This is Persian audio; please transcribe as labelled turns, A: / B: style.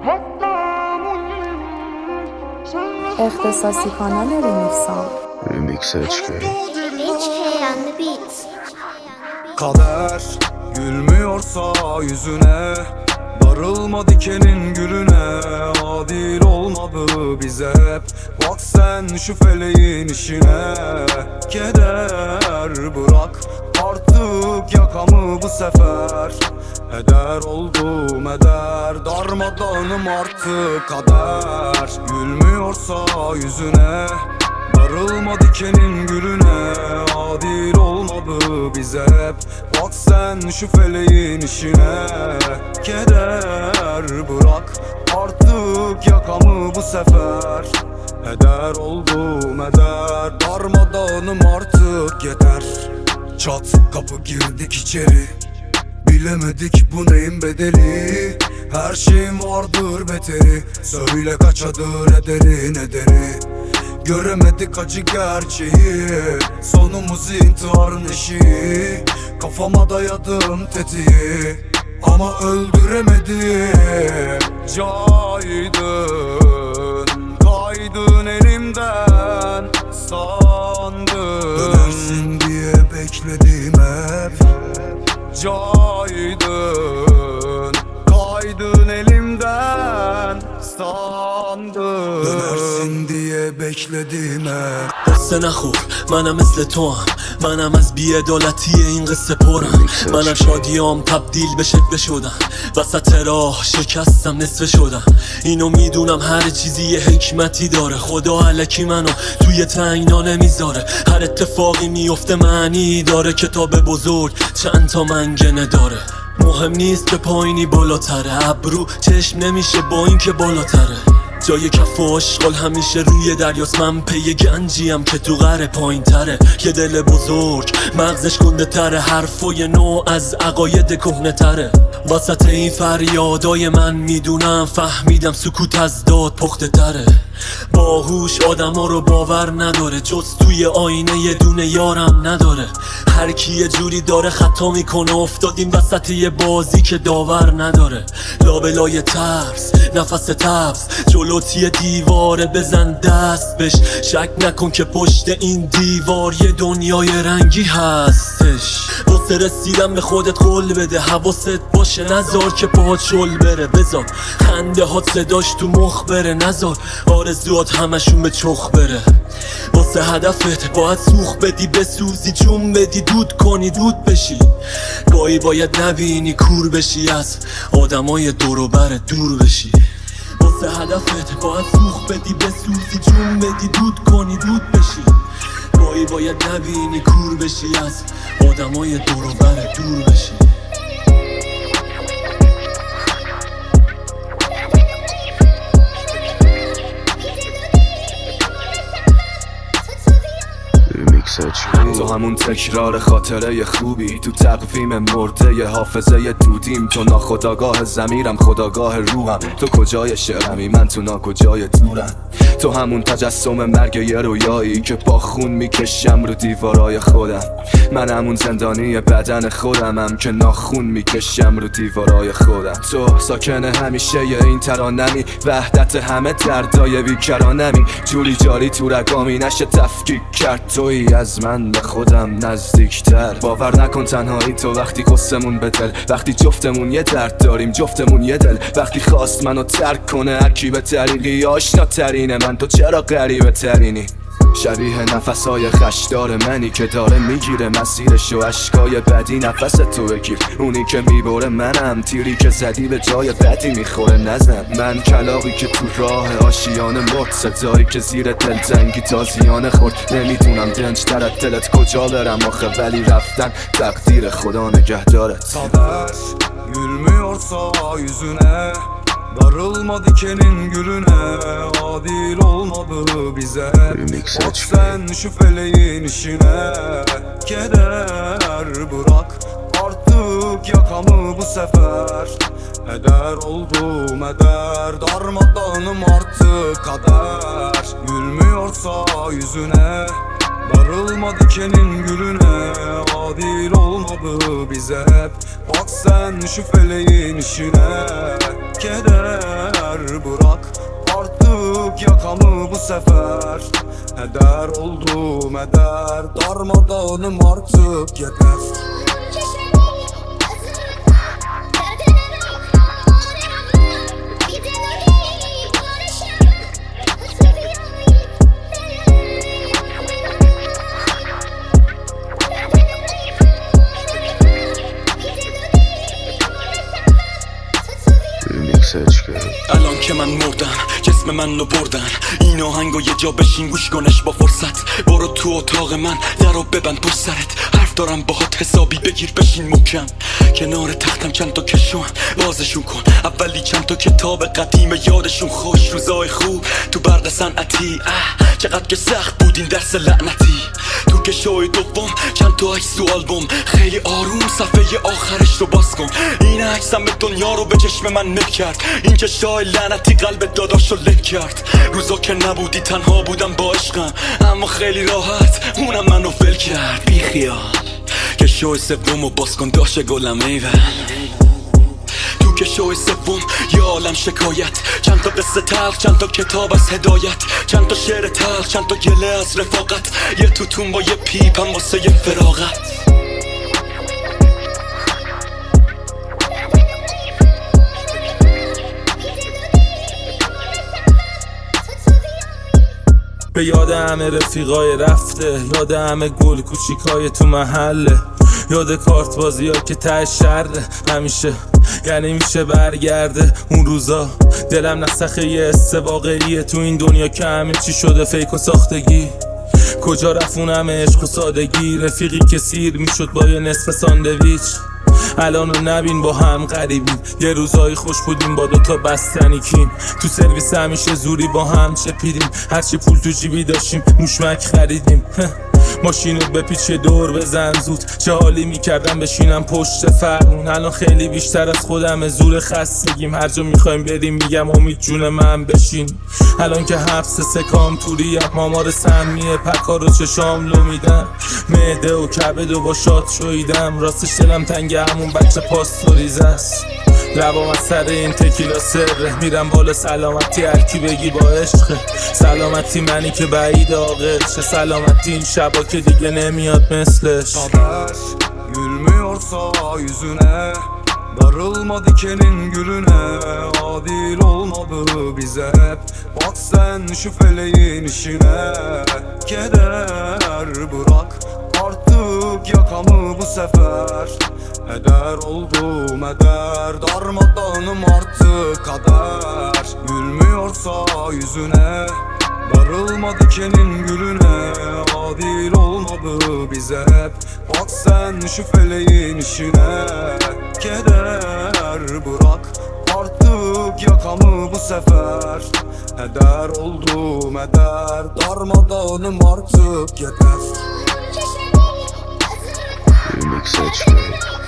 A: اختصاصی کانال ریمیکسام
B: Remix HK.
C: on the beats.
D: Kader gülmüyorsa yüzüne, darılma dikenin gülüne. Adil olmadı bize hep, bak sen şu feleğin işine. Keder bırak artık yakamı bu sefer. Heder oldum eder, darmadağınım artık. Kader gülmüyorsa yüzüne, darılma dikenin gülüne. Adil olmadı bize hep, bak sen şu feleğin işine. Keder bırak artık yakamı bu sefer. Heder oldum eder, darmadağınım artık yeter. Çat kapı girdik içeri, bilemedik bu neyin bedeli. Her şeyin vardır beteri, söyle kaç adır ederi. Göremedik acı gerçeği, sonumuz intiharın eşiği. Kafama dayadım tetiği ama öldüremedim. Kaydın elimden sandın. Dönersin diye bekledim hep. Kaydın elimden sandın. Dönersin diye bekledim hep.
E: قصه نخور منم مثل تو هم، منم از بی‌عدالتی این قصه پرم. منم شادیام تبدیل به شکل شدن، وسط راه شکستم نصفه شدم. اینو میدونم هر چیزی یه حکمتی داره، خدا الکی منو توی تنگنا نمیذاره. هر اتفاقی میفته معنی داره، کتاب بزرگ چند تا منگنه داره. مهم نیست که پایینی بالاتره، ابرو چشم نمیشه با این که بالاتره. جای کف و اشغال همیشه روی دریاست، من پی گنجیم که تو غر پایین تره. یه دل بزرگ مغزش گنده تره، حرفای نو از عقاید کهنه تره. وسط این فریادای من میدونم فهمیدم سکوت از داد پخته تره. باهوش آدم ها رو باور نداره، جز توی آینه یه دونه یارم نداره. هر کی یه جوری داره خطا میکنه، افتادیم وسط یه بازی که داور نداره. لابلای ترس نفس تبس، جلوت یه دیواره بزن دست بش. شک نکن که پشت این دیوار یه دنیای رنگی هستش. واسه رسیدم به خودت قول بده، حواست باشه نذار که پاهات شل بره. بذار خنده هات صداش تو مخ بره، نذار آرزوات همشون به چخ بره. واسه هدفت باید سوخ بدی، بسوزی جون بدی، دود کنی دود بشی. گاهی باید نبینی کور بشی، از آدمای دور بر دور بشی. واسه هدفت باید سوخ بدی، بسوزی جون بدی، دود کنی دود بشی. گاهی باید نبینی کور بشی، از آدمای دور بر دور بشی.
B: Remix HK.
D: تو همون تکرار خاطره خوبی، تو تقویم مرده حافظه دودیم. تو ناخداگاه ضمیرم، خداگاه روحم. تو کجای شعرمی، من تو ناکجای دورم. تو همون تجسم مرگ یه رویایی که با خون میکشم رو دیوارای خودم. من همون زندانی بدن خودمم که ناخون میکشم رو دیوارای خودم. تو ساکن همیشه ی این ترانمی، وحدت همه دردای بیکرانمی. جوری جاری تو رگامی نشه تفکیک کرد، تویی از من به خودم نزدیکتر. باور نکن تنهایی تو وقتی قصمون به دل، وقتی جفتمون یه درد داریم جفتمون یه دل. وقتی خواست منو ترک کنه هرکی به طریقی آشنا ترینه من، تو چرا غریبه ترینی؟ شبیه نفسای خشدار منی که داره میگیره مسیرش و اشکای بدی نفس تو بگیر. اونی که میبره منم، تیری که زدی به جای بدی میخوره نزن. من کلاقی که تو راه آشیانه مرد، صدایی که زیر دلتنگی تازیانه خورد. نمیدونم دنج تر از دلت کجا برم آخه، ولی رفتن تقدیر خدا نگهدارت. Kader gülmüyorsa yüzüne, darılma dikenin gülüne. Adil olmadı bize hep,
B: Remix
D: bak
B: HK.
D: sen şu feleğin işine. Keder bırak artık yakamı bu sefer. Heder oldum eder, darmadağınım artık. Kader gülmüyorsa yüzüne, darılma dikenin gülüne. Adil olmadı bize hep, bak sen şu feleğin işine. Keder bırak artık yakamı bu sefer. Heder oldum eder, darmadağınım artık yeter.
B: Remix HK.
E: الان که من مردم جسم من رو بردن، این آهنگو یه جا بشین گوش کنش با فرصت. برو تو اتاق من درو ببند پشت سرت، حرف دارم باهات حسابی بگیر بشین محکم. کنار تختم چند تا کشوان بازشون کن، اولی چند تا کتاب قدیم یادشون خوش. روزای خوب تو برق صنعتی، چقدر که سخت بود این درس لعنتی. تو کشوی دوم چند تا عکس تو آلبوم، خیلی آروم صفحه آخرش رو باز کن. این عکس همه دنیا رو به چشم من نب کرد، این کشای لعنتی قلب داداش رو لب کرد. روزا که نبودی تنها بودم با عشقم، اما خیلی راحت اونم منو ول کرد. بی خیال کشوی سوم رو باز کن داشه گلم ایول. تو کشوی سوم یه عالم شکایت، چند تا قصه تلخ، چند تا کتاب از هدایت، چند تا شعر تلخ، چند تا گله از رفاقت. یه توتون با یه پیپ هم واسه یه فراغت. به یاد همه رفیقای رفته، یاد همه گل کوچیکای تو محله، یاد کارت بازی ها که ته شرده همیشه، یعنی میشه برگرده اون روزا. دلم نسخه یه حس واقعیه تو این دنیا که همه چی شده فیک و ساختگی. کجا رفت اون همه عشق و سادگی، رفیقی که سیر میشد با یه نصف ساندویچ. الان رو نبین با هم غریبیم، یه روزایی خوش بودیم با دوتا بستنی کیم. تو سرویس همیشه زوری با هم چپیدیم، هرچی پول تو جیبی داشتیم موشمک خریدیم. ماشینو به پیچ دور بزن زود، چه حالی میکردم بشینم پشت فرمون. الان خیلی بیشتر از خودم زور خستگیم، هر جا میخوایم بریم میگم امید جون من بشین. الان که حبس سکام توریم، مامار سمیه پکا رو چشام لو میدم، معده و کبد و با شاد شویدم. راستش دلم تنگ همون بچه پاستوریز است، لبام از سر این تکیلا سره. میرم بالا سلامتی هرکی بگی با عشقه، سلامتی منی که بعید عاقل چه سلامتی این شبا که دیگه nemiyor مثلش.
D: Kader gülmüyorsa yüzüne, darılma dikenin gülüne. Adil olmadı bize hep, bak sen şu feleğin işine. Keder bırak artık yakamı bu sefer. Heder oldum eder, darmadağınım artık kader. Gülmüyorsa yüzüne, darılma dikenin gülüne. Adil olmadı bize hep, bak sen şu feleğin işine. Keder bırak artık yakamı bu sefer. Heder oldum eder, darmadağınım artık yeter.
B: Remix HK.